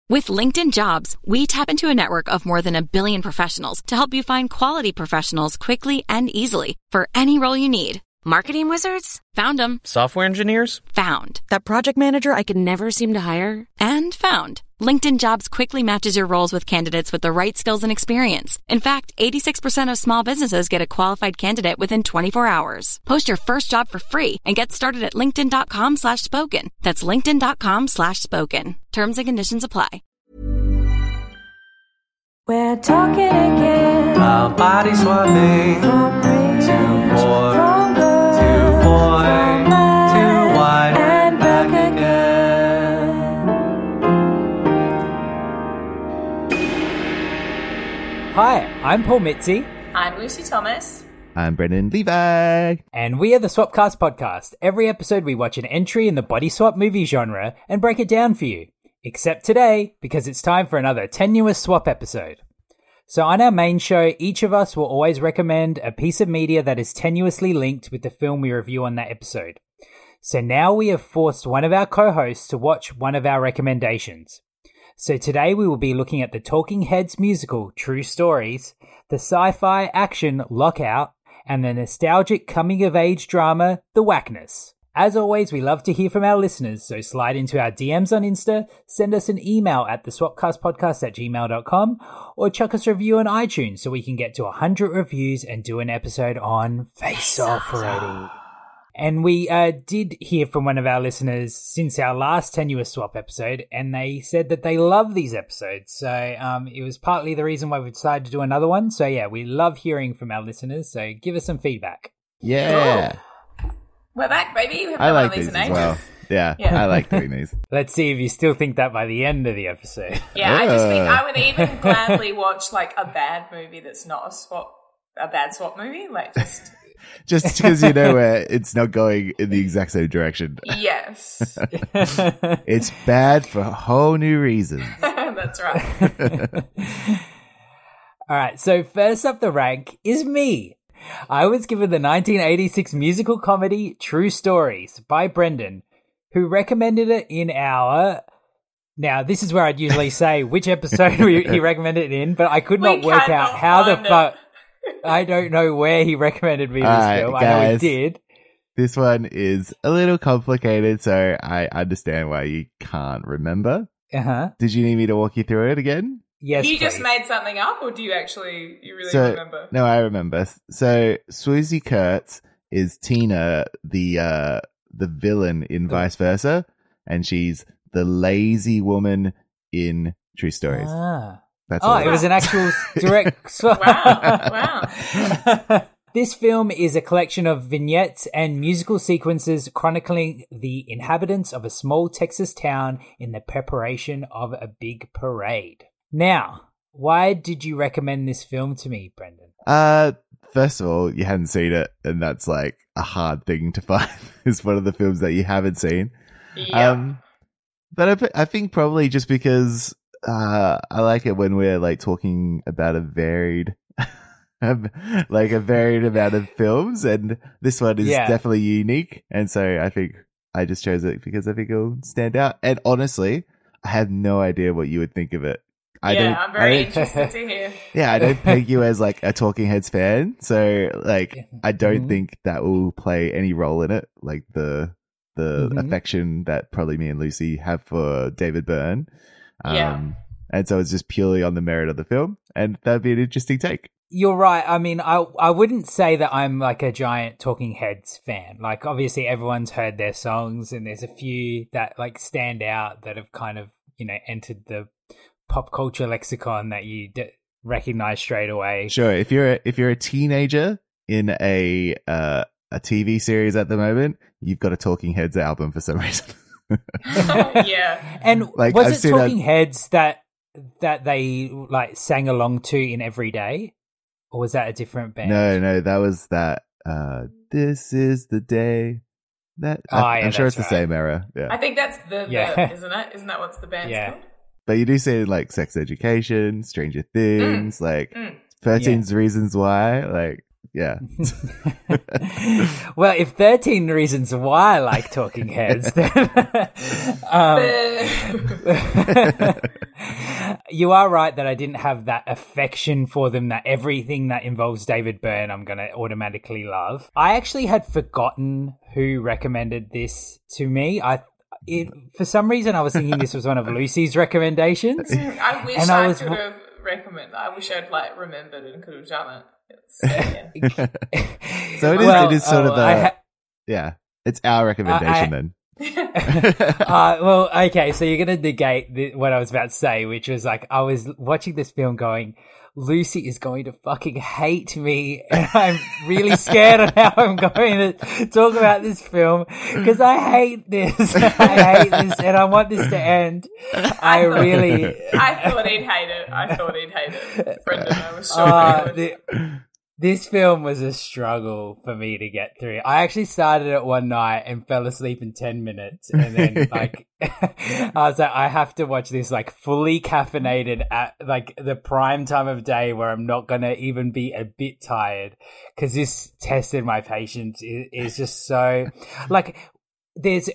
With LinkedIn Jobs, we tap into a network of more than 1 billion professionals to help you find quality professionals quickly and easily for any role you need. Marketing wizards? Found them. Software engineers? Found. That project manager I could never seem to hire? And found. LinkedIn Jobs quickly matches your roles with candidates with the right skills and experience. In fact, 86% of small businesses get a qualified candidate within 24 hours. Post your first job for free and get started at linkedin.com/spoken. That's linkedin.com/spoken. Terms and conditions apply. We're talking again about body swapping. From rich to poor, from good, to boy, from bad, to white, and back again. Hi, I'm Paul Mitzi. I'm Lucy Thomas. I'm Brendan Levi. And we are the Swapcast podcast. Every episode we watch an entry in the body swap movie genre and break it down for you. Except today, because it's time for another tenuous swap episode. So on our main show, each of us will always recommend a piece of media that is tenuously linked with the film we review on that episode. So now we have forced one of our co-hosts to watch one of our recommendations. So today we will be looking at the Talking Heads musical, True Stories, the sci-fi action Lockout, and the nostalgic coming-of-age drama, The Whackness. As always, we love to hear from our listeners, so slide into our DMs on Insta, send us an email at theswapcastpodcast@gmail.com, or chuck us a review on iTunes so we can get to 100 reviews and do an episode on Face Off already. And we did hear from one of our listeners since our last tenuous swap episode, and they said that they love these episodes. So it was partly the reason why we decided to do another one. So yeah, we love hearing from our listeners, so give us some feedback. Yeah. Cool. We're back, baby. We haven't I done like one of these these in as well. ages. Yeah, Yeah. I like doing these. Let's see if you still think that by the end of the episode. Yeah, I just think I would even gladly watch like a bad movie that's not a bad swap movie. Like Just because you know where it's not going in the exact same direction. yes, It's bad for whole new reasons. that's right. All right, so first up the rank is me. I was given the 1986 musical comedy True Stories by Brendan, who recommended it in our... Now, this is where I'd usually say which episode he recommended it in, but I could not work out how the fuck... I don't know where he recommended me this film. I know he did. This one is a little complicated, so I understand why you can't remember. Uh-huh. Did you need me to walk you through it again? Yes, You just please. made something up, or do you really remember? No, I remember. So Swoosie Kurtz is Tina, the villain in Vice Versa, and she's the lazy woman in True Stories. Ah. That's all it was an actual direct swap. Wow. This film is a collection of vignettes and musical sequences chronicling the inhabitants of a small Texas town in the preparation of a big parade. Now, why did you recommend this film to me, Brendan? First of all, you hadn't seen it, and that's like a hard thing to find. It's one of the films that you haven't seen. Yeah. But I think probably just because I like it when we're like talking about a varied amount of films, and this one is definitely unique, and so I think I just chose it because I think it'll stand out. And honestly, I have no idea what you would think of it. I'm very interested to hear. Yeah, I don't peg you as like a Talking Heads fan, so like I don't think that will play any role in it. Like the affection that probably me and Lucy have for David Byrne. And so it's just purely on the merit of the film, and that'd be an interesting take. You're right. I mean, I wouldn't say that I'm like a giant Talking Heads fan. Like, obviously everyone's heard their songs, and there's a few that like stand out that have kind of, entered the pop culture lexicon that you recognize straight away. Sure. If you're a teenager in a TV series at the moment, you've got a Talking Heads album for some reason. Yeah. And like, was it Talking Heads that they like sang along to in Everyday, or was that a different band? No, that was that. This is the day that. I'm sure it's the same era. Yeah. I think that's isn't it? Isn't that what the band's called? But you do say like Sex Education, Stranger Things, 13 Reasons Why, like. Yeah. Well, if 13 Reasons Why I like Talking Heads, then you are right that I didn't have that affection for them, that everything that involves David Byrne I'm going to automatically love. I actually had forgotten who recommended this to me. For some reason, I was thinking this was one of Lucy's recommendations. I wish And I could have recommended. I wish I'd like remembered and could have done it. So it is sort of the yeah. It's our recommendation then. Well, okay, so you're going to negate what I was about to say, which was like, I was watching this film going, Lucy is going to fucking hate me, and I'm really scared on how I'm going to talk about this film, because I hate this. I hate this, and I want this to end. I thought he'd hate it. Brendan, I was sure this film was a struggle for me to get through. I actually started it one night and fell asleep in 10 minutes. And then I was like, I have to watch this like fully caffeinated at like the prime time of day where I'm not going to even be a bit tired. Cause this tested my patience. Is just so like, there's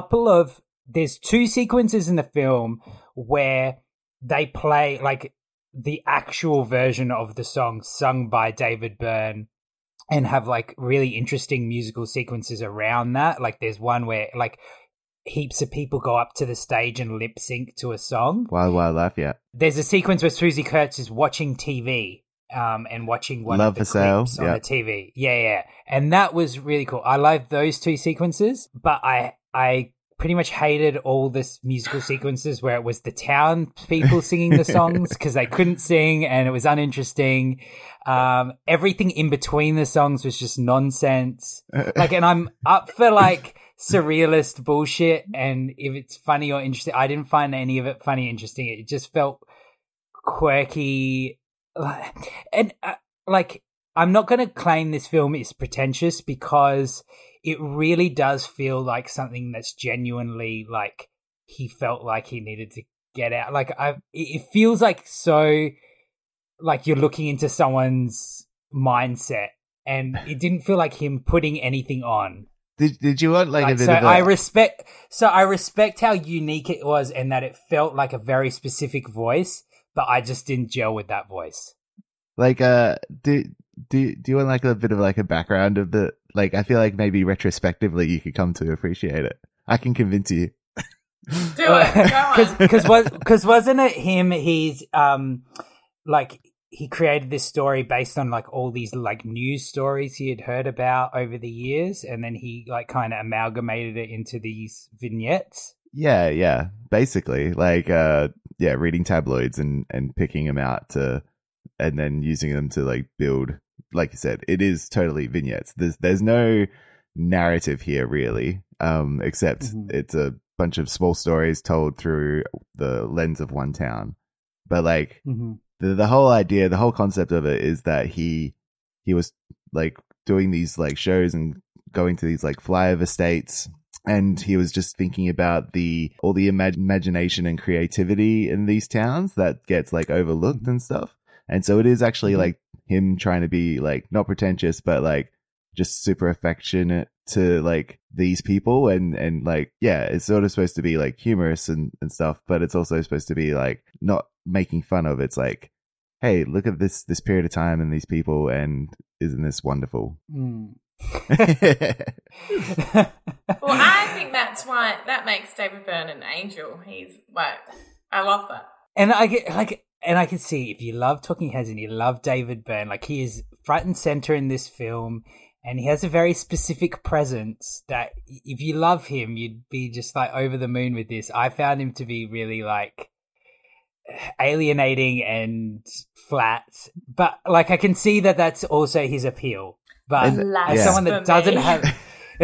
two sequences in the film where they play like the actual version of the song sung by David Byrne and have like really interesting musical sequences around that. Like there's one where like heaps of people go up to the stage and lip sync to a song. Wild Life, yeah. There's a sequence where Susie Kurtz is watching TV and watching one Love of the for Sale clips on the TV. Yeah. And that was really cool. I liked those two sequences, but I pretty much hated all this musical sequences where it was the town people singing the songs because they couldn't sing and it was uninteresting. Everything in between the songs was just nonsense. Like, and I'm up for like surrealist bullshit, and if it's funny or interesting, I didn't find any of it funny or interesting. It just felt quirky. And like, I'm not going to claim this film is pretentious because it really does feel like something that's genuinely like he felt like he needed to get out. Like it feels like so like you're looking into someone's mindset, and it didn't feel like him putting anything on. Did you want like a bit so of a... I respect how unique it was and that it felt like a very specific voice, but I just didn't gel with that voice. Like do you want like a bit of like a background of the, like, I feel like maybe retrospectively you could come to appreciate it. I can convince you. Do it. Go on. Because wasn't it him? He's like he created this story based on like all these like news stories he had heard about over the years, and then he like kind of amalgamated it into these vignettes. Yeah. Basically, like reading tabloids and picking them out and then using them to like build. Like you said, it is totally vignettes. There's no narrative here really, except it's a bunch of small stories told through the lens of one town. But like the whole idea, the whole concept of it is that he was like doing these like shows and going to these like flyover states, and he was just thinking about all the imagination and creativity in these towns that gets like overlooked and stuff. And so it is actually like him trying to be like not pretentious, but like just super affectionate to like these people, and like, yeah, it's sort of supposed to be like humorous and stuff, but it's also supposed to be like not making fun of. It's like, hey, look at this period of time and these people, and isn't this wonderful? Well, I think that's why that makes David Byrne an angel. He's like, I love that. And I get like, and I can see if you love Talking Heads and you love David Byrne, like he is front and center in this film, and he has a very specific presence that if you love him, you'd be just like over the moon with this. I found him to be really like alienating and flat, but like I can see that that's also his appeal. But as someone that doesn't have,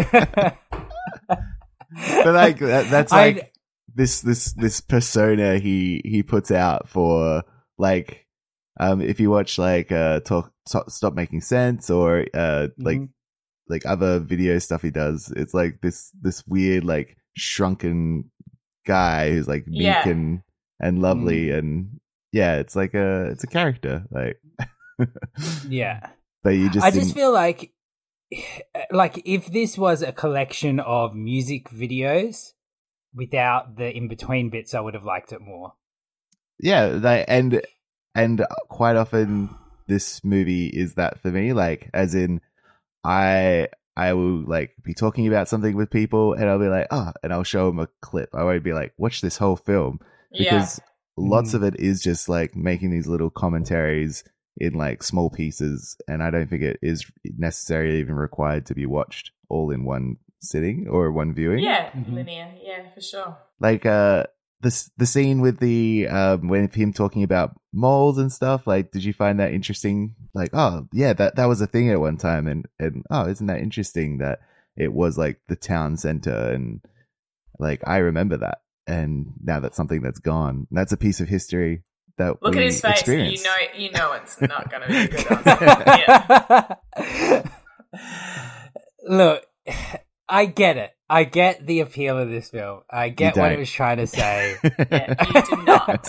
but like that's like this persona he puts out for like if you watch like Stop Making Sense or like other video stuff he does, it's like this weird like shrunken guy who's like meek and lovely, and yeah, it's like it's a character like yeah. But you just I just feel like if this was a collection of music videos without the in-between bits, I would have liked it more. yeah, and quite often this movie is that for me. Like, as in, I will like be talking about something with people, and I'll be like, and I'll show them a clip. I won't be like, watch this whole film, because lots of it is just like making these little commentaries in like small pieces, and I don't think it is necessarily even required to be watched all in one sitting or one viewing. Yeah, linear. Yeah, for sure. Like the scene with the when him talking about moles and stuff, like, did you find that interesting? Like, oh yeah, that was a thing at one time, and oh, isn't that interesting that it was like the town center, and like I remember that, and now that's something that's gone. And that's a piece of history that look we at his face. experienced. You know it's not going to be a good answer. Yeah. Look, I get it. I get the appeal of this film. I get what it was trying to say. Yeah, you do not.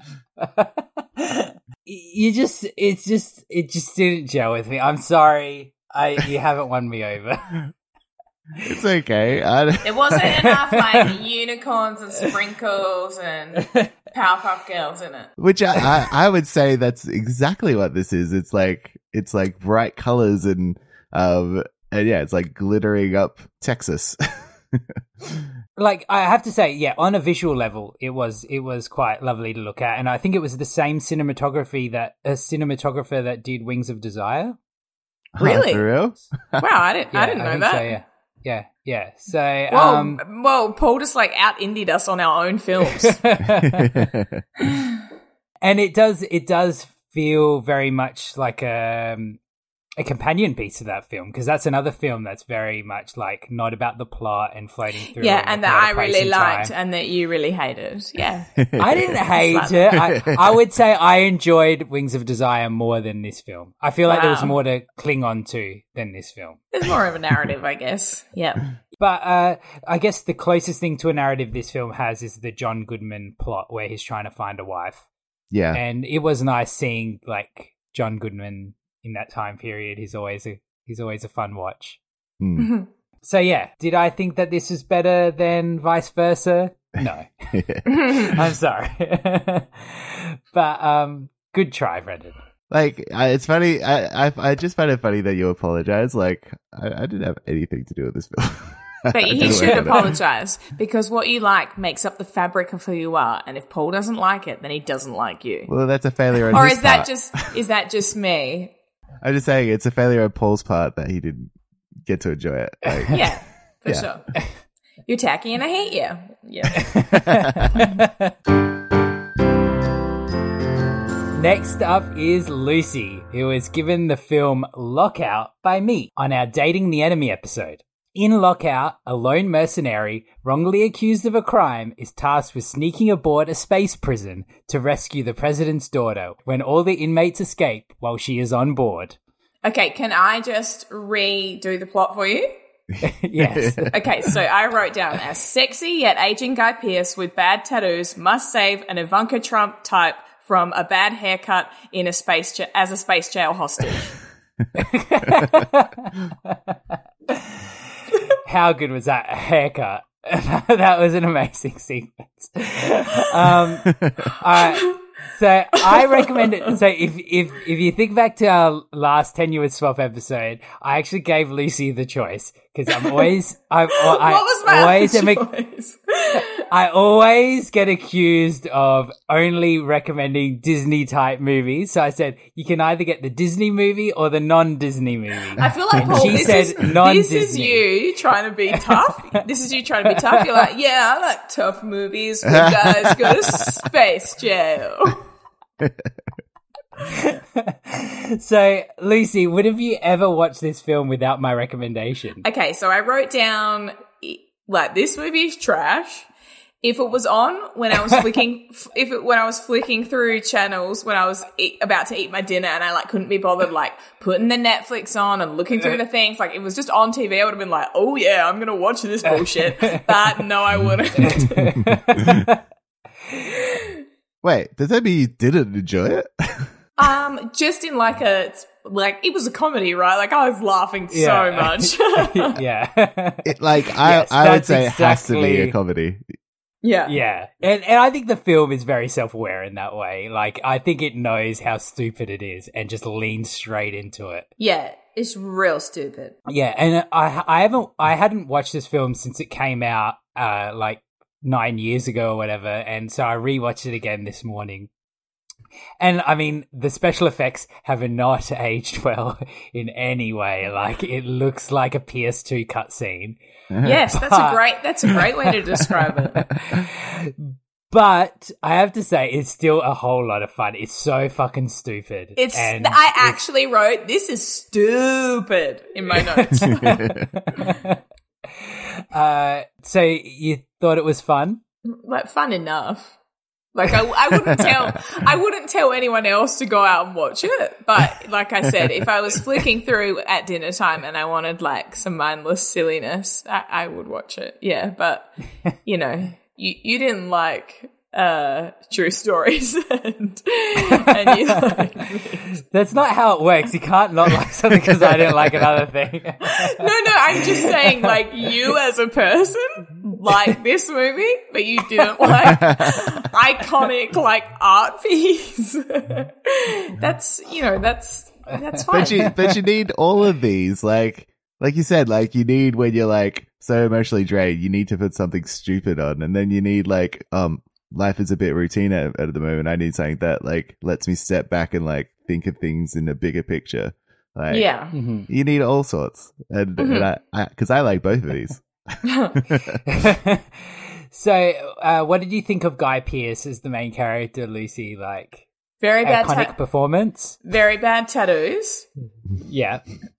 It just didn't gel with me. I'm sorry. You haven't won me over. It's okay. There wasn't enough like unicorns and sprinkles and Powerpuff Girls in it. Which I would say that's exactly what this is. It's like bright colors and yeah, it's like glittering up Texas. Like, I have to say, yeah, on a visual level, it was quite lovely to look at, and I think it was the same cinematographer that did Wings of Desire. Really? For real? Wow, I didn't know that. So, yeah. So, well, Paul just like out-indied us on our own films. and it does feel very much like a companion piece to that film, because that's another film that's very much like not about the plot and floating through. Yeah, and that I really liked and that you really hated. Yeah. I didn't hate it. I would say I enjoyed Wings of Desire more than this film. I feel like there was more to cling on to than this film. There's more of a narrative, I guess. Yeah. But I guess the closest thing to a narrative this film has is the John Goodman plot where he's trying to find a wife. Yeah. And it was nice seeing like John Goodman in that time period. He's always a fun watch. So yeah, did I think that this is better than vice versa? No. I'm sorry. But good try, Brendan. Like, it's funny. I just find it funny that you apologize. Like, I didn't have anything to do with this film. But he should apologize, because what you like makes up the fabric of who you are, and if Paul doesn't like it, then he doesn't like you. Well, that's a failure on or his part. is that just me? I'm just saying it's a failure on Paul's part that he didn't get to enjoy it. Like, yeah, for sure. You're tacky and I hate you. Yeah. Next up is Lucy, who was given the film Lockout by me on our Dating the Enemy episode. In Lockout, a lone mercenary, wrongly accused of a crime, is tasked with sneaking aboard a space prison to rescue the president's daughter when all the inmates escape while she is on board. Okay, can I just redo the plot for you? Yes. Okay, so I wrote down, a sexy yet aging Guy Pearce with bad tattoos must save an Ivanka Trump type from a bad haircut in a as a space jail hostage. How good was that haircut? That was an amazing sequence. So I recommend it. So if you think back to our last Tenuous Swap episode, I actually gave Lucy the choice, because what was my choice? I always get accused of only recommending Disney type movies. So I said you can either get the Disney movie or the non-Disney movie. I feel like, Paul, this is you trying to be tough. This is you trying to be tough. You're like, yeah, I like tough movies where guys go to space jail. So, Lucy, would have you ever watched this film without my recommendation? Okay, so I wrote down, like, this movie is trash. If it was on when I was flicking through channels when I was about to eat my dinner and I like couldn't be bothered like putting the Netflix on and looking through the things, like it was just on TV, I would have been like, oh yeah, I'm gonna watch this bullshit. But no, I wouldn't. Wait, does that mean you didn't enjoy it? Just in it was a comedy, right? Like I was laughing so much. Yeah. I would say it has to be a comedy. Yeah. Yeah. And I think the film is very self-aware in that way. Like, I think it knows how stupid it is and just leans straight into it. Yeah, it's real stupid. Yeah, and I hadn't watched this film since it came out like 9 years ago or whatever, and so I rewatched it again this morning. And I mean, the special effects have not aged well in any way. Like, it looks like a PS2 cutscene. Yes, that's a great way to describe it. But I have to say, it's still a whole lot of fun. It's so fucking stupid. I actually wrote, "This is stupid" in my notes. So you thought it was fun? Like, fun enough. Like, I wouldn't tell anyone else to go out and watch it. But like I said, if I was flicking through at dinner time and I wanted like some mindless silliness, I would watch it. Yeah, but you know, you didn't like true stories, and you like this. That's not how it works. You can't not like something because I didn't like another thing. No, I'm just saying, like, you as a person like this movie, but you didn't like iconic like art piece. That's fine. But you need all of these, like you said, like you need when you're like so emotionally drained, you need to put something stupid on, and then you need like life is a bit routine at the moment. I need something that like lets me step back and like think of things in a bigger picture. Like, yeah, you need all sorts, and because I like both of these. So, what did you think of Guy Pearce as the main character, Lucy? Like, very bad iconic performance, very bad tattoos. Yeah.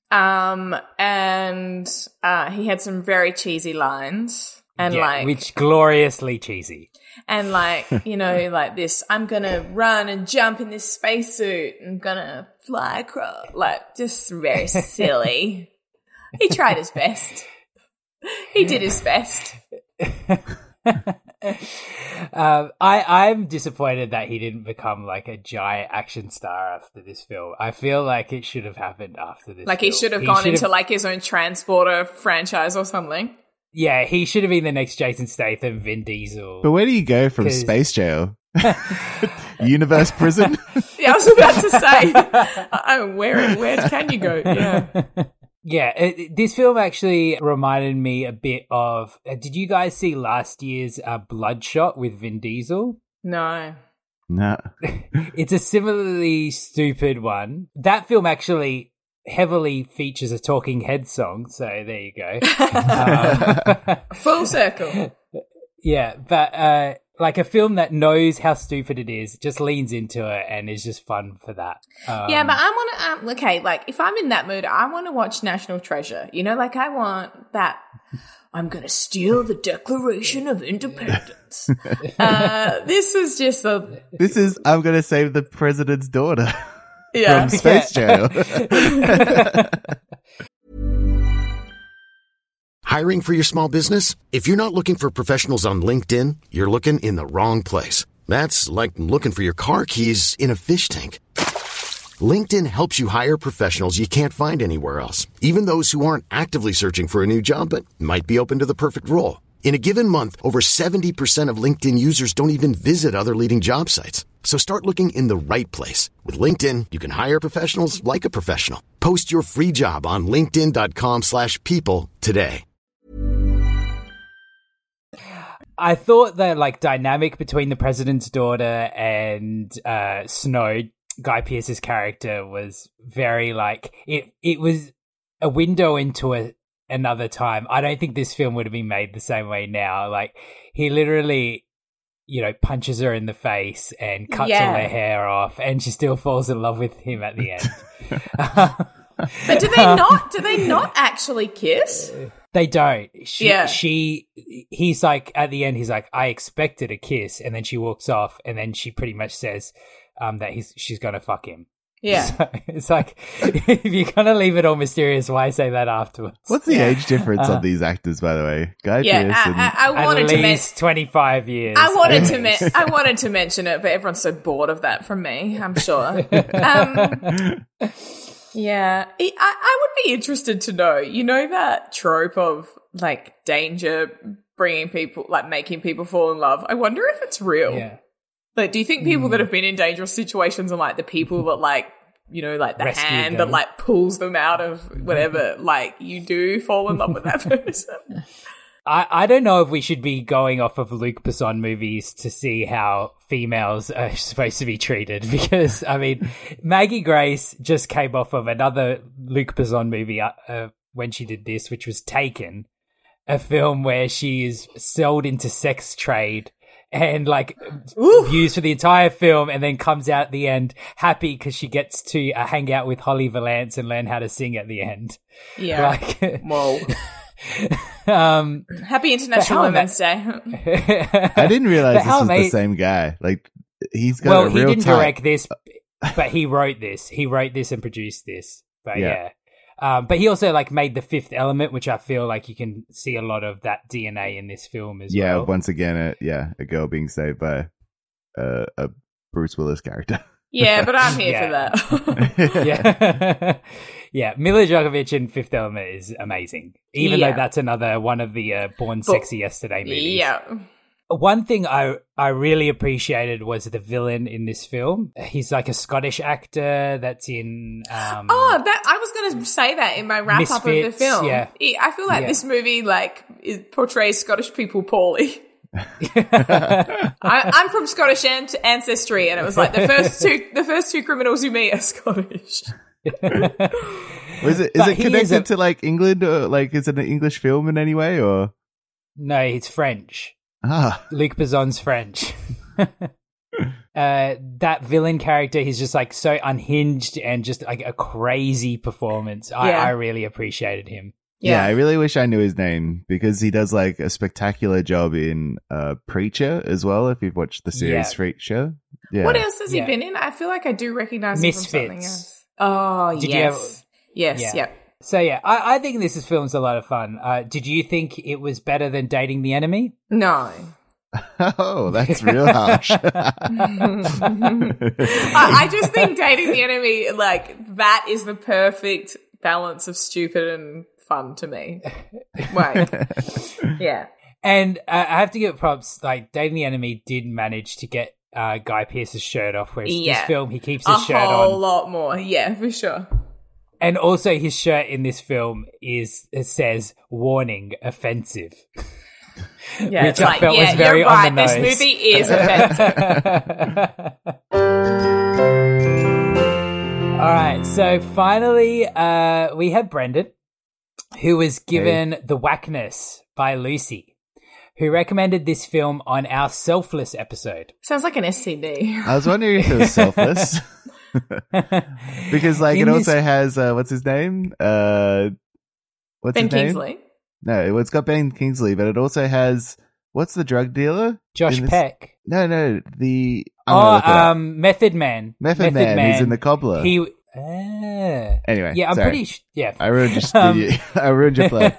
And he had some very cheesy lines, and which gloriously cheesy. And like, you know, like this, I'm gonna run and jump in this spacesuit, I'm gonna fly across, like, just very silly. He tried his best. He did his best. I'm disappointed that he didn't become like a giant action star after this film. I feel like it should have happened after this. Like, film. he should have gone into like his own Transporter franchise or something. Yeah, he should have been the next Jason Statham, Vin Diesel. But where do you go from space jail? Universe prison? Yeah, I was about to say, where can you go? Yeah. Yeah, this film actually reminded me a bit of... did you guys see last year's Bloodshot with Vin Diesel? No. No. It's a similarly stupid one. That film actually heavily features a Talking Heads song, so there you go. Full circle. Yeah, but like a film that knows how stupid it is, just leans into it and is just fun for that. Yeah, but I want to, okay, like if I'm in that mood, I want to watch National Treasure. You know, like I want that, I'm going to steal the Declaration of Independence. This is just I'm going to save the president's daughter. Yeah. From space jail. Hiring for your small business? If you're not looking for professionals on LinkedIn, you're looking in the wrong place. That's like looking for your car keys in a fish tank. LinkedIn helps you hire professionals you can't find anywhere else, even those who aren't actively searching for a new job but might be open to the perfect role. In a given month, over 70% of LinkedIn users don't even visit other leading job sites. So start looking in the right place. With LinkedIn, you can hire professionals like a professional. Post your free job on linkedin.com/people today. I thought the like dynamic between the president's daughter and Snow, Guy Pearce's character, was very like it was a window into another time. I don't think this film would have been made the same way now. Like, he literally, you know, punches her in the face and cuts all her hair off, and she still falls in love with him at the end. But do they not actually kiss? They don't. He's like, at the end, he's like, I expected a kiss, and then she walks off, and then she pretty much says that she's gonna fuck him. Yeah. So it's like, if you're gonna leave it all mysterious, why say that afterwards? What's the age difference on these actors, by the way? Guy Pearce and... I wanted at least 25 years. I wanted to mention it, but everyone's so bored of that from me, I'm sure. Yeah, I would be interested to know, you know, that trope of like danger bringing people, like making people fall in love. I wonder if it's real. Yeah. Like, do you think people that have been in dangerous situations and like the people that like, you know, like the Rescued hand them. that like pulls them out of whatever, like you do fall in love with that person? I don't know if we should be going off of Luc Besson movies to see how females are supposed to be treated, because, I mean, Maggie Grace just came off of another Luc Besson movie when she did this, which was Taken, a film where she is sold into sex trade and like used for the entire film, and then comes out at the end happy because she gets to hang out with Holly Valance and learn how to sing at the end. Yeah. Like, Whoa. Happy International how Women's Day. I didn't realize this was the same guy. Like, he's got well, a he real didn't type. direct this, but he wrote this. He wrote this and produced this. But Yeah. but he also like made The Fifth Element, which I feel like you can see a lot of that DNA in this film as Yeah, well. once again, a girl being saved by a Bruce Willis character. Yeah, but I'm here Yeah. for that. Yeah, Mila Djokovic in Fifth Element is amazing. Even Yeah. though that's another one of the Born Sexy Yesterday movies. Yeah. One thing I really appreciated was the villain in this film. He's like a Scottish actor that's in... I was going to say that in my wrap up of the Misfits, film. yeah. I feel like Yeah. this movie like portrays Scottish people poorly. I'm from Scottish ancestry, and it was like the first two criminals you meet are Scottish. Is it But he is connected to like England, or like is it an English film in any way, or? No, it's French. Ah, Luc Besson's French. That villain character, he's just like so unhinged and just like a crazy performance. Yeah. I really appreciated him. yeah. I really wish I knew his name, because he does like a spectacular job in Preacher as well. If you've watched the series Yeah. Preacher, yeah. What else has Yeah. he been in? I feel like I do recognize him from something Misfits. else. Oh, Did you yes. Yes, Yeah. yep. So yeah, I think this film's a lot of fun. Did you think it was better than Dating the Enemy? No. Oh, that's real harsh. I just think Dating the Enemy, like, that is the perfect balance of stupid and fun to me. Like, yeah. And I have to give props. Like, Dating the Enemy did manage to get Guy Pearce's shirt off, whereas Yeah. this film he keeps A his shirt whole on. lot more. Yeah, for sure. And also his shirt in this film it says "Warning, offensive." Yeah, Which it's I like, felt yeah, was very you're on right. the This nose. movie is offensive. All right, so finally we have Brendan, who was given The Whackness by Lucy, who recommended this film on our Selfless episode. Sounds like an STD. I was wondering if it was Selfless. Because like In it this- also has what's his name? What's Ben his name? Kingsley. No, it's got Ben Kingsley, but it also has what's the drug dealer? Josh in this- Peck. No, the I'm gonna look it up. Method Man. Method Man, who's in The Cobbler. He. Anyway, yeah, I'm sorry. pretty. Yeah, I ruined your I ruined your flow.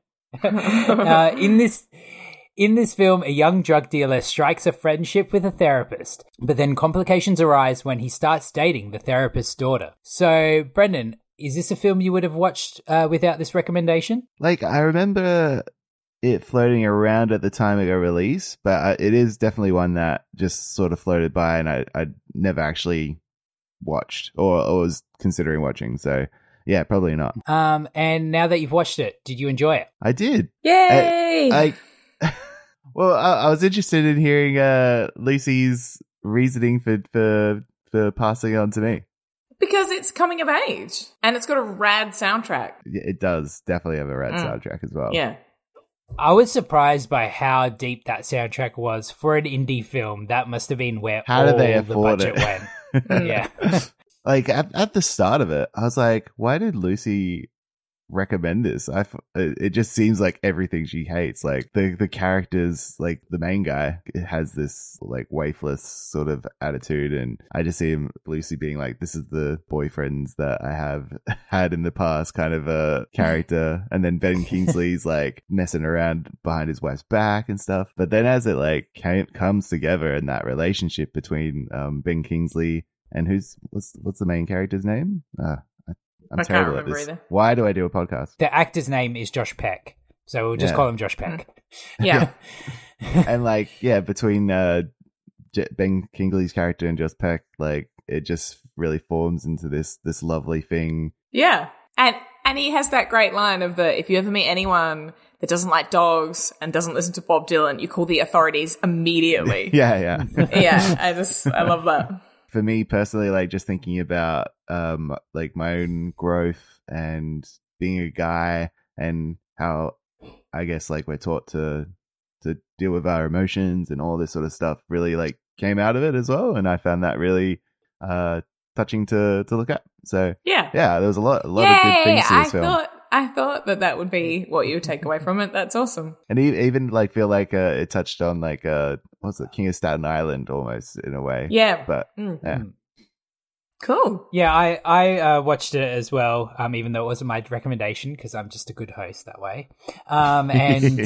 In this film, a young drug dealer strikes a friendship with a therapist, but then complications arise when he starts dating the therapist's daughter. So, Brendan, is this a film you would have watched without this recommendation? Like I remember it floating around at the time it got released, but it is definitely one that just sort of floated by, and I never actually watched or was considering watching. So yeah, probably not. And now that you've watched it, did you enjoy it? I did. Yay! I was interested in hearing Lucy's reasoning for passing on to me. Because it's coming of age. And it's got a rad soundtrack. Yeah, it does definitely have a rad soundtrack as well. Yeah. I was surprised by how deep that soundtrack was for an indie film. That must have been where How all did they the afford budget it? went. Yeah. Like at the start of it, I was like, why did Lucy recommend this? It just seems like everything she hates. Like the characters, like the main guy has this like waifless sort of attitude, and I just see Lucy being like, this is the boyfriends that I have had in the past kind of a character. And then Ben Kingsley's like messing around behind his wife's back and stuff. But then as it like comes together in that relationship between Ben Kingsley and what's the main character's name? I'm I can't terrible at remember this. either. Why do I do a podcast? The actor's name is Josh Peck. So we'll just Yeah. call him Josh Peck. Yeah. And like, yeah, between Ben Kingsley's character and Josh Peck, like it just really forms into this lovely thing. Yeah. And he has that great line of if you ever meet anyone that doesn't like dogs and doesn't listen to Bob Dylan, you call the authorities immediately. Yeah. Yeah. I love that. For me personally, like just thinking about like my own growth and being a guy and how I guess like we're taught to deal with our emotions and all this sort of stuff really like came out of it as well, and I found that really touching to look at. So yeah, there was a lot of good things to this film. I thought that would be what you would take away from it. That's awesome. And even like feel like it touched on like what's it, King of Staten Island almost in a way. Yeah, but yeah. Cool. Yeah, I watched it as well, even though it wasn't my recommendation because I'm just a good host that way. And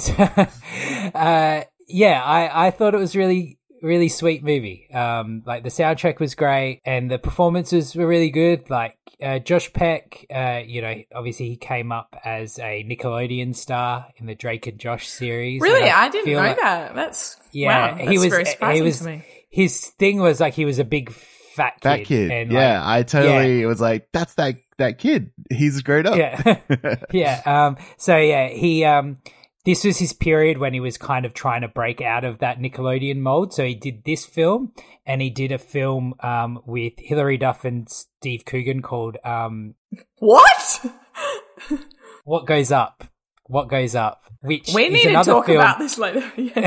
yeah, I thought it was really sweet movie. Like the soundtrack was great and the performances were really good. Like Josh Peck, obviously he came up as a Nickelodeon star in the Drake and Josh series. Really, I didn't know that. That's wow. That's very surprising to me. His thing was like he was a big fat kid. And yeah, I totally was like, that's that kid. He's grown up. Yeah, yeah. So yeah, he this was his period when he was kind of trying to break out of that Nickelodeon mold. So he did this film, and he did a film with Hilary Duff and Steve Coogan called What? What Goes Up? What Goes Up? Which we need to talk about this later.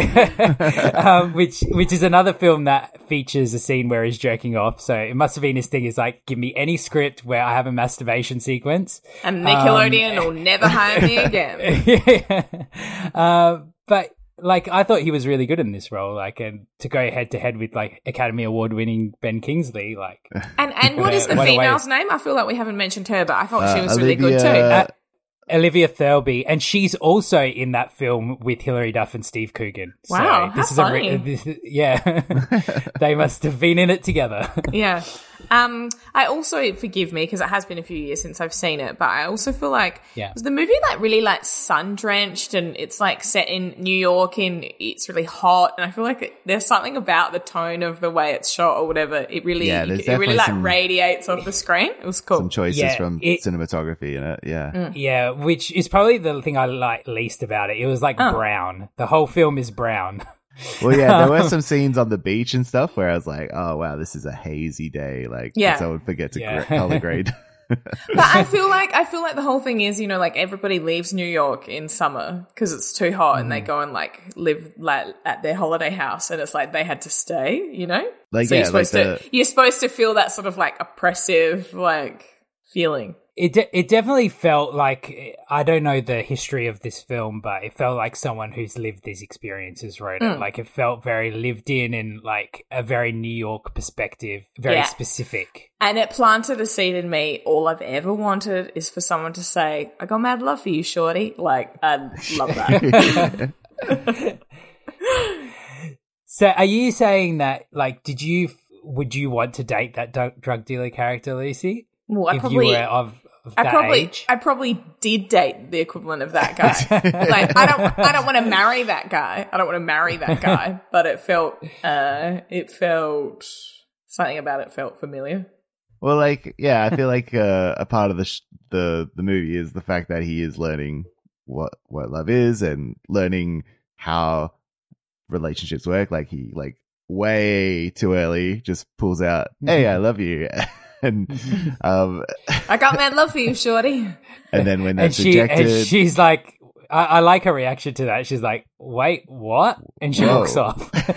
Which is another film that features a scene where he's jerking off. So it must have been his thing. Is like, give me any script where I have a masturbation sequence, and Nickelodeon will never hire me again. But like, I thought he was really good in this role. Like, and to go head to head with like Academy Award winning Ben Kingsley, like, and what is the female's name? I feel like we haven't mentioned her, but I thought she was really good too. Olivia Thirlby, and she's also in that film with Hilary Duff and Steve Coogan. Wow, so this is funny. Yeah, they must have been in it together. Yeah. I also, forgive me because it has been a few years since I've seen it, but I also feel like was the movie like really like sun drenched, and it's like set in New York and it's really hot, and I feel like there's something about the tone of the way it's shot or whatever. It really, it really like radiates off the screen. It was cool. Some choices from cinematography in it. Yeah. Yeah, which is probably the thing I like least about it. It was like brown. The whole film is brown. Well, yeah, there were some scenes on the beach and stuff where I was like, oh, wow, this is a hazy day. Like, so I would forget to color grade. But I feel like the whole thing is, you know, like everybody leaves New York in summer because it's too hot and they go and like live like at their holiday house, and it's like they had to stay, you know? Like, so you're supposed to feel that sort of like oppressive like feeling. It definitely felt like, I don't know the history of this film, but it felt like someone who's lived these experiences wrote it. Like it felt very lived in and like a very New York perspective, very specific. And it planted a seed in me. All I've ever wanted is for someone to say, I got mad love for you, shorty. Like, I love that. So are you saying that, like, would you want to date that drug dealer character, Lucy? Well, I probably did date the equivalent of that guy. Like, I don't want to marry that guy. But it felt something about it felt familiar. Well, like, yeah, I feel like a part of the movie is the fact that he is learning what love is and learning how relationships work. Like he like way too early just pulls out, "Hey, I love you." And I got mad love for you, shorty. And then when that's rejected, and she's like, I like her reaction to that. She's like, "Wait, what?" And she walks off.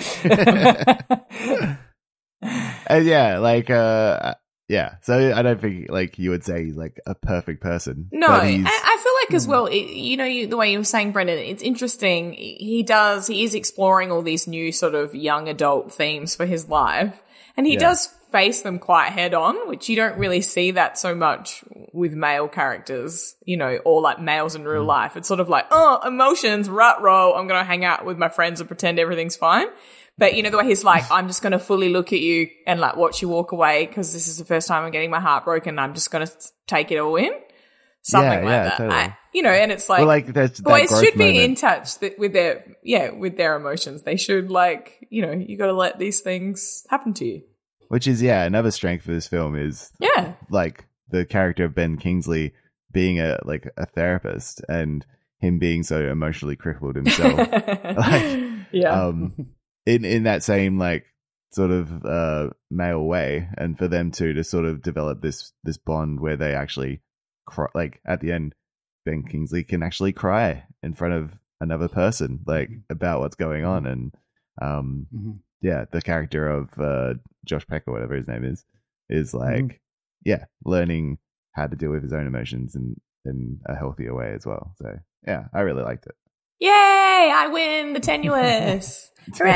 And yeah, like, yeah. So I don't think like you would say he's like a perfect person. No, I feel like as well. The way you were saying, Brendan, it's interesting. He is exploring all these new sort of young adult themes for his life, and he does face them quite head on, which you don't really see that so much with male characters, you know, or like males in real life. It's sort of like, oh, emotions, rut-roll, I'm going to hang out with my friends and pretend everything's fine. But, you know, the way he's like, I'm just going to fully look at you and like watch you walk away because this is the first time I'm getting my heart broken. I'm just going to take it all in. something Yeah, like yeah, that. totally. And it's like, Well, like there's that boys growth should be moment. in touch with their emotions. They should you got to let these things happen to you. Which is another strength of this film is Yeah. like the character of Ben Kingsley being a therapist and him being so emotionally crippled himself. Yeah. In that same like sort of male way, and for them to sort of develop this bond where they actually cry, like at the end Ben Kingsley can actually cry in front of another person like about what's going on, and the character of Josh Peck or whatever his name is like learning how to deal with his own emotions in a healthier way as well. So yeah, I really liked it. Yay! I win the tenuous.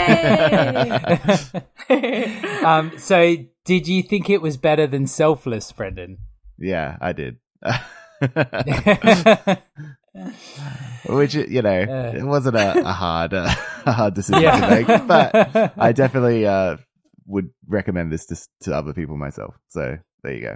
Hooray! So did you think it was better than Selfless, Brendan? Yeah, I did. Which it wasn't a hard decision to make, but I definitely would recommend this to other people myself. So there you go.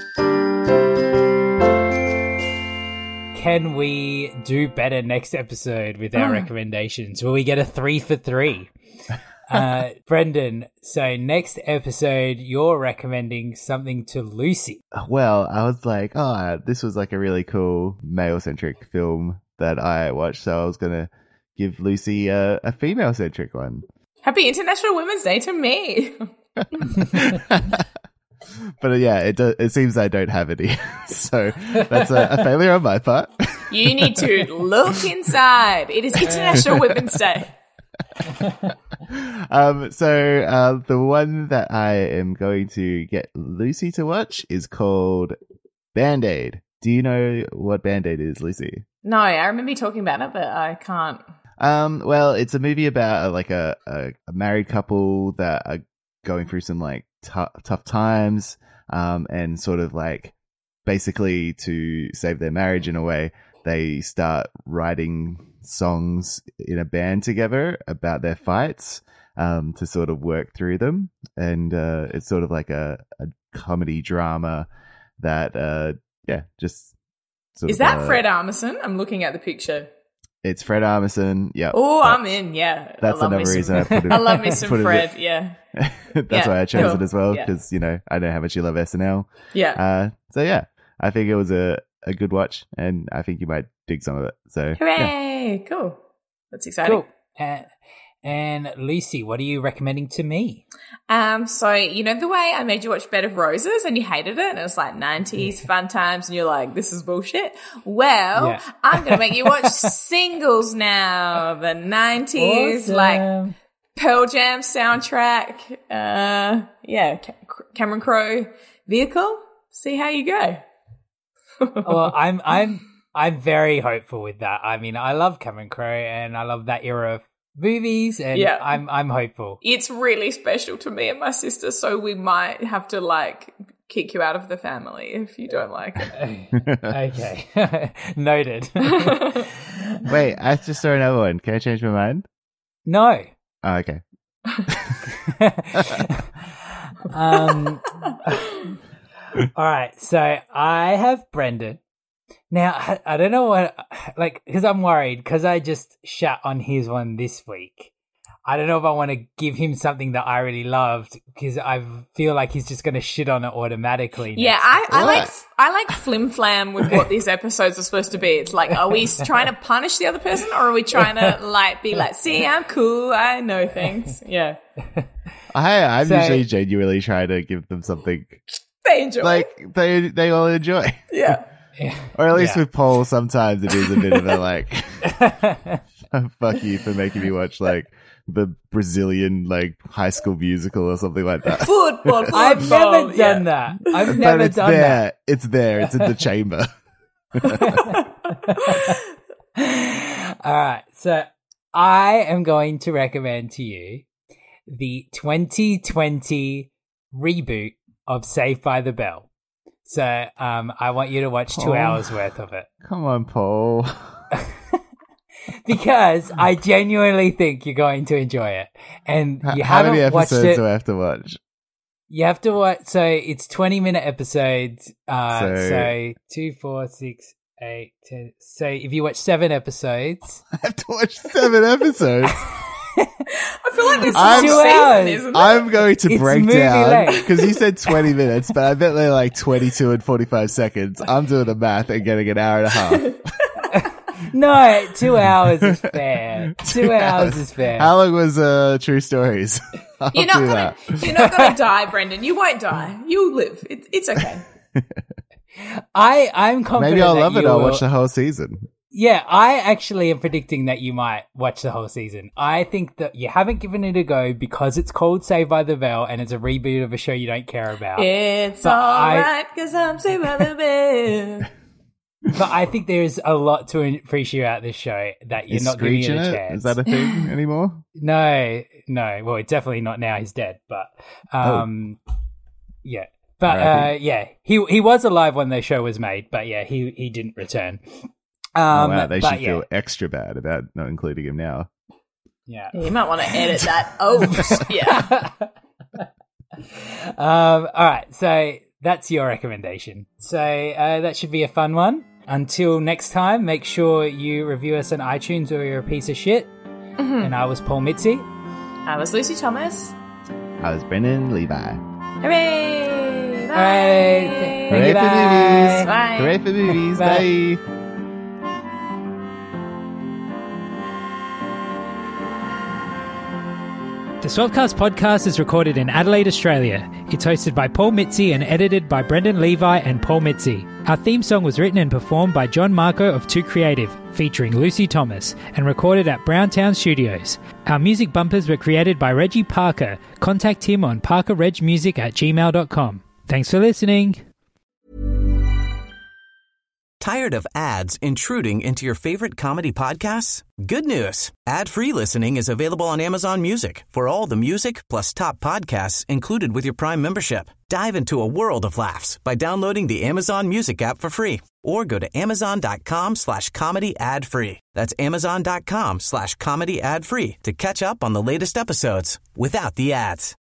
Can we do better next episode with our recommendations? Will we get a 3 for 3? Brendan, so next episode, you're recommending something to Lucy. Well, I was like, this was like a really cool male-centric film that I watched, so I was going to give Lucy a female-centric one. Happy International Women's Day to me. But it seems I don't have any, so that's a failure on my part. You need to look inside. It is International Women's Day. So the one that I am going to get Lucy to watch is called Band-Aid. Do you know what Band-Aid is, Lucy? No, I remember you talking about it, but I can't. Well, it's a movie about a married couple that are going through some like tough times, and sort of like basically to save their marriage in a way, they start writing songs in a band together about their fights, to sort of work through them. And it's sort of like a comedy drama that just sort Is of, that Fred Armisen? I'm looking at the picture. It's Fred Armisen. Yeah. Oh, I'm in. Yeah. That's another reason I put it. I love me some Fred. Yeah. That's why I chose it as well, Yeah. because I know how much you love SNL. Yeah. So yeah, I think it was a good watch, and I think you might dig some of it. So Hooray! Cool. That's exciting. Cool. And Lucy, what are you recommending to me? So you know the way I made you watch Bed of Roses and you hated it, and it was like 90s fun times, and you're like, this is bullshit. Well, I'm gonna make you watch Singles now, the 90s like Pearl Jam soundtrack. Cameron Crowe vehicle. See how you go. Well, I'm very hopeful with that. I mean, I love Cameron Crowe and I love that era of movies, and I'm hopeful. It's really special to me and my sister, so we might have to like kick you out of the family if you don't like it. Okay. Noted. wait, I just saw another one. Can I change my mind? No. Oh, okay. All right, so I have Brendan. Now, I don't know what, because I'm worried, because I just shat on his one this week. I don't know if I want to give him something that I really loved, because I feel like he's just going to shit on it automatically. Yeah, I like flim flam with what these episodes are supposed to be. It's like, are we trying to punish the other person, or are we trying to be like, see, I'm cool, I know things. Yeah. I'm usually genuinely trying to give them something they enjoy. Like they all enjoy. Yeah. Or at least with Paul, sometimes it is a bit of a like, fuck you for making me watch like the Brazilian like High School Musical or something like that. Football. I've never done that. I've never done that. It's there. It's in the chamber. All right. So I am going to recommend to you the 2020 reboot of Saved by the Bell. So I want you to watch 2 hours worth of it. Come on, Paul. Because I genuinely think you're going to enjoy it. And you how haven't many watched episodes it. do I have to watch? You have to watch. So it's 20-minute episodes. So 2, 4, 6, 8, 10. So if you watch 7 episodes, I have to watch 7 episodes. I feel like this is I'm- 2 season, hours. isn't it? I'm going to It's break movie down length. because you said 20 minutes, but I bet they're like 22 and 45 seconds. I'm doing the math and getting an hour and a half. no, 2 hours is fair. 2 hours is fair. How long was True Stories? I'll You're do not that. gonna die, Brendan. You won't die. You'll live. It's okay. I'm confident. Maybe I'll that love it. you I'll will- watch the whole season. Yeah, I actually am predicting that you might watch the whole season. I think that you haven't given it a go because it's called Saved by the Bell and it's a reboot of a show you don't care about. It's But alright because I'm saved by the bell. But I think there's a lot to appreciate about this show that you're Is not giving Screech it in a it? chance. Is that a thing anymore? No. Well, it's definitely not now. He's dead. But yeah. But R.I.P. yeah, he was alive when the show was made. But yeah, he didn't return. Oh, wow, they but should feel extra bad about not including him now. Yeah. You might want to edit that. Oh, yeah. All right, so that's your recommendation. So that should be a fun one. Until next time, make sure you review us on iTunes or you're a piece of shit. And I was Paul Mitzi. I was Lucy Thomas. I was Brendan Levi. Hooray! Bye! Hooray. Hooray for Bye. movies! Bye. Hooray for movies! Bye. Bye! The Swapcast podcast is recorded in Adelaide, Australia. It's hosted by Paul Mitzi and edited by Brendan Levi and Paul Mitzi. Our theme song was written and performed by John Marco of Too Creative, featuring Lucy Thomas, and recorded at Browntown Studios. Our music bumpers were created by Reggie Parker. Contact him on parkerregmusic@gmail.com. Thanks for listening. Tired of ads intruding into your favorite comedy podcasts? Good news. Ad-free listening is available on Amazon Music for all the music plus top podcasts included with your Prime membership. Dive into a world of laughs by downloading the Amazon Music app for free or go to amazon.com/comedy ad-free. That's amazon.com/comedy ad-free to catch up on the latest episodes without the ads.